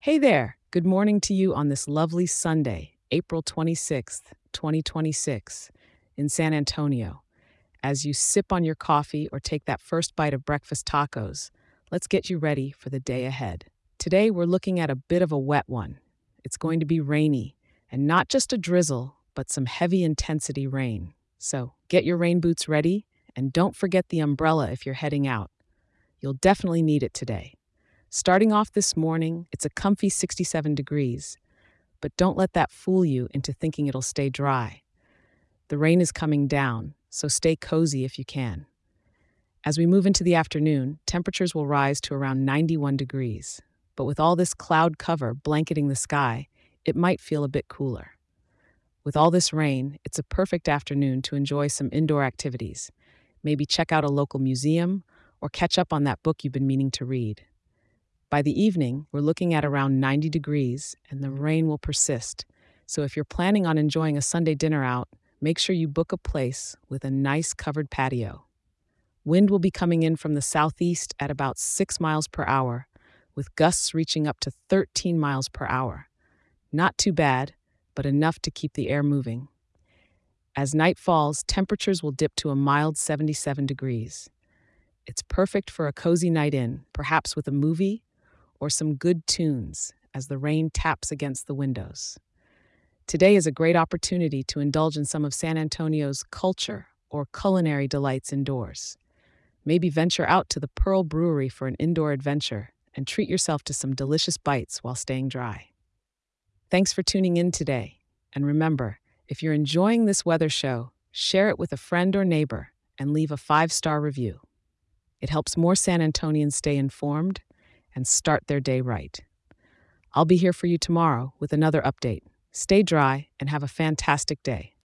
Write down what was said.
Hey there. Good morning to you on this lovely Sunday, April 26th, 2026, in San Antonio. As you sip on your coffee or take that first bite of breakfast tacos, let's get you ready for the day ahead. Today, we're looking at a bit of a wet one. It's going to be rainy, and not just a drizzle, but some heavy intensity rain. So get your rain boots ready, and don't forget the umbrella if you're heading out. You'll definitely need it today. Starting off this morning, it's a comfy 67 degrees, but don't let that fool you into thinking it'll stay dry. The rain is coming down, so stay cozy if you can. As we move into the afternoon, temperatures will rise to around 91 degrees, but with all this cloud cover blanketing the sky, it might feel a bit cooler. With all this rain, it's a perfect afternoon to enjoy some indoor activities. Maybe check out a local museum or catch up on that book you've been meaning to read. By the evening, we're looking at around 90 degrees and the rain will persist. So if you're planning on enjoying a Sunday dinner out, make sure you book a place with a nice covered patio. Wind will be coming in from the southeast at about 6 miles per hour, with gusts reaching up to 13 miles per hour. Not too bad, but enough to keep the air moving. As night falls, temperatures will dip to a mild 77 degrees. It's perfect for a cozy night in, perhaps with a movie or some good tunes as the rain taps against the windows. Today is a great opportunity to indulge in some of San Antonio's culture or culinary delights indoors. Maybe venture out to the Pearl Brewery for an indoor adventure and treat yourself to some delicious bites while staying dry. Thanks for tuning in today. And remember, if you're enjoying this weather show, share it with a friend or neighbor and leave a 5-star review. It helps more San Antonians stay informed and start their day right. I'll be here for you tomorrow with another update. Stay dry and have a fantastic day.